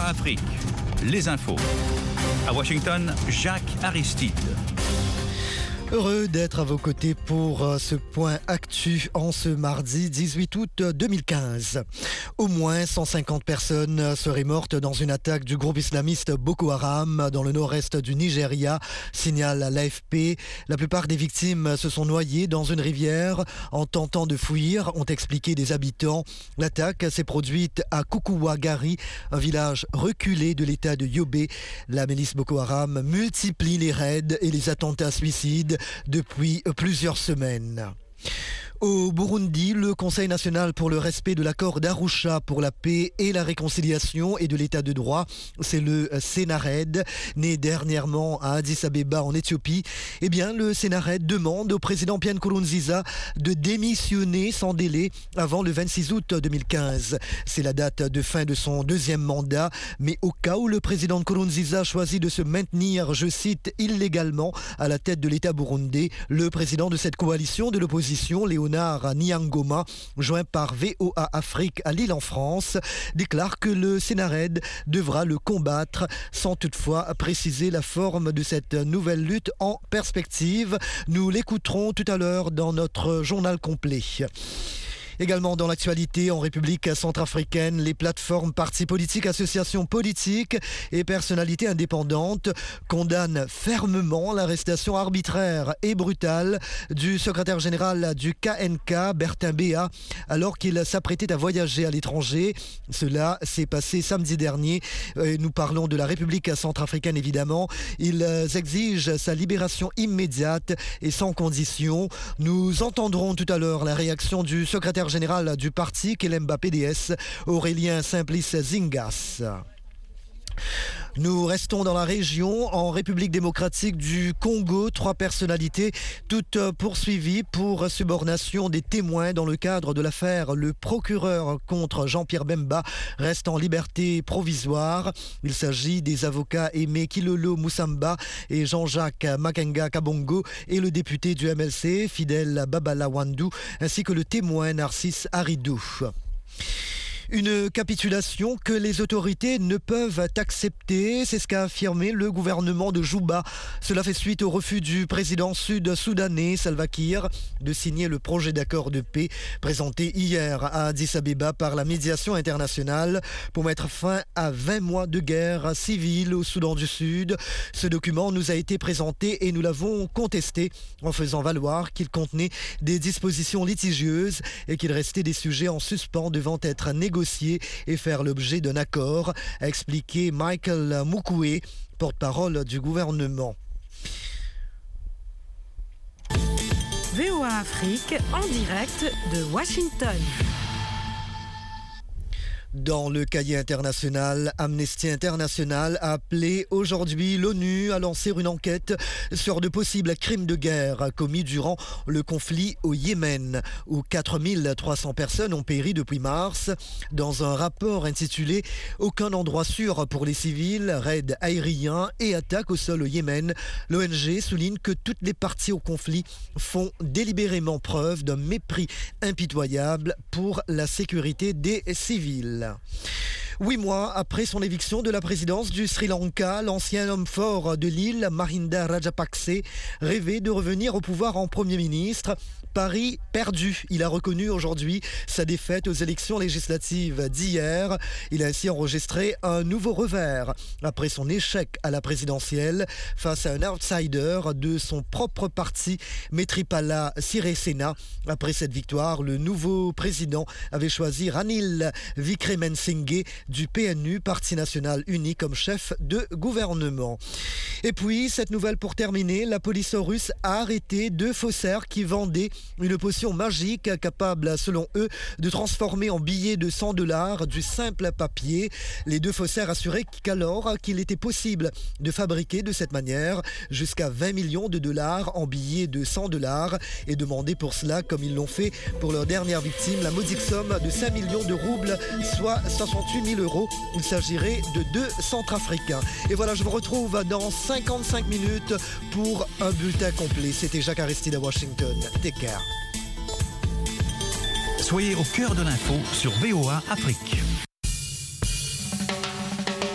VOA Afrique, les infos. À Washington, Jacques Aristide. Heureux d'être à vos côtés pour ce point actu en ce mardi 18 août 2015. Au moins 150 personnes seraient mortes dans une attaque du groupe islamiste Boko Haram dans le nord-est du Nigeria, signale l'AFP. La plupart des victimes se sont noyées dans une rivière en tentant de fuir, ont expliqué des habitants. L'attaque s'est produite à Kukuwagari, un village reculé de l'état de Yobe. La milice Boko Haram multiplie les raids et les attentats suicides depuis plusieurs semaines. Au Burundi, le Conseil national pour le respect de l'accord d'Arusha pour la paix et la réconciliation et de l'état de droit, c'est le Sénared, né dernièrement à Addis Abeba en Éthiopie. Eh bien, le Sénared demande au président Pierre Nkurunziza de démissionner sans délai avant le 26 août 2015. C'est la date de fin de son deuxième mandat, mais au cas où le président Nkurunziza choisit de se maintenir, je cite, illégalement à la tête de l'État burundais, le président de cette coalition de l'opposition, Léonard Nyangoma, joint par VOA Afrique à Lille en France, déclare que le Sénared devra le combattre sans toutefois préciser la forme de cette nouvelle lutte en perspective. Nous l'écouterons tout à l'heure dans notre journal complet. Également dans l'actualité, en République centrafricaine, les plateformes, partis politiques, associations politiques et personnalités indépendantes condamnent fermement l'arrestation arbitraire et brutale du secrétaire général du KNK, Bertin Béa, alors qu'il s'apprêtait à voyager à l'étranger. Cela s'est passé samedi dernier. Nous parlons de la République centrafricaine évidemment. Ils exigent sa libération immédiate et sans condition. Nous entendrons tout à l'heure la réaction du secrétaire général du parti Kelemba PDS, Aurélien Simplice Zingas. Nous restons dans la région, en République démocratique du Congo. 3 personnalités, toutes poursuivies pour subornation des témoins dans le cadre de l'affaire. Le procureur contre Jean-Pierre Bemba reste en liberté provisoire. Il s'agit des avocats Aimé Kilolo Moussamba et Jean-Jacques Makenga Kabongo et le député du MLC, Fidèle Babala Wandou, ainsi que le témoin Narcisse Haridou. Une capitulation que les autorités ne peuvent accepter, c'est ce qu'a affirmé le gouvernement de Juba. Cela fait suite au refus du président sud-soudanais Salva Kiir de signer le projet d'accord de paix présenté hier à Addis Abeba par la médiation internationale pour mettre fin à 20 mois de guerre civile au Soudan du Sud. Ce document nous a été présenté et nous l'avons contesté en faisant valoir qu'il contenait des dispositions litigieuses et qu'il restait des sujets en suspens devant être négociés et faire l'objet d'un accord, a expliqué Michael Mukwe, porte-parole du gouvernement. VOA Afrique en direct de Washington. Dans le cahier international, Amnesty International a appelé aujourd'hui l'ONU à lancer une enquête sur de possibles crimes de guerre commis durant le conflit au Yémen, où 4300 personnes ont péri depuis mars. Dans un rapport intitulé « Aucun endroit sûr pour les civils, raids aériens et attaques au sol au Yémen », l'ONG souligne que toutes les parties au conflit font délibérément preuve d'un mépris impitoyable pour la sécurité des civils. 8 mois après son éviction de la présidence du Sri Lanka, l'ancien homme fort de l'île, Mahinda Rajapakse, rêvait de revenir au pouvoir en Premier ministre. Pari perdu. Il a reconnu aujourd'hui sa défaite aux élections législatives d'hier. Il a ainsi enregistré un nouveau revers après son échec à la présidentielle face à un outsider de son propre parti, Maithripala Sirisena. Après cette victoire, le nouveau président avait choisi Ranil Wickremesinghe du PNU, Parti national uni, comme chef de gouvernement. Et puis, cette nouvelle pour terminer, la police russe a arrêté 2 faussaires qui vendaient une potion magique capable, selon eux, de transformer en billets de $100 du simple papier. Les 2 faussaires assuraient qu'alors qu'il était possible de fabriquer de cette manière jusqu'à 20 millions de dollars en billets de $100 et demandaient pour cela, comme ils l'ont fait pour leur dernière victime, la modique somme de 5 millions de roubles, soit 68 000 €. Il s'agirait de 2 Centrafricains. Et voilà, je vous retrouve dans 55 minutes pour un bulletin complet. C'était Jacques Aristide à Washington. Take care. Soyez au cœur de l'info sur VOA Afrique.